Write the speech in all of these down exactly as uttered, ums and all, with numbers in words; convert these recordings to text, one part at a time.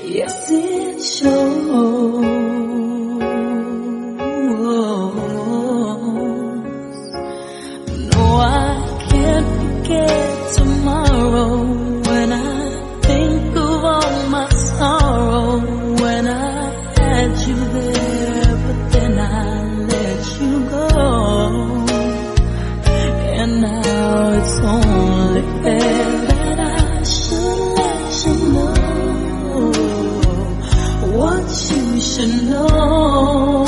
Yes, it shows. No, I can't forget tomorrow when I think of all my sorrow. When I had you there, but then I let you go. And now it's only fair that I should let you know what you should know.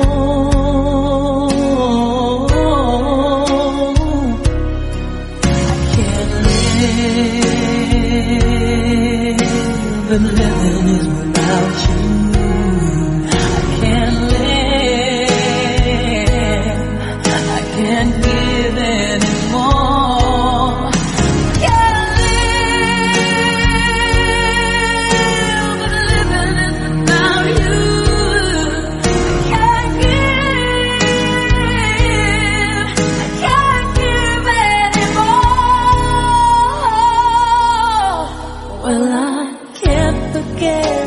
I can't live, and living is without you. I can't live, I can't give anymore. Can't live, but living is without you. Can't give, I can't give anymore. Well, I can't forget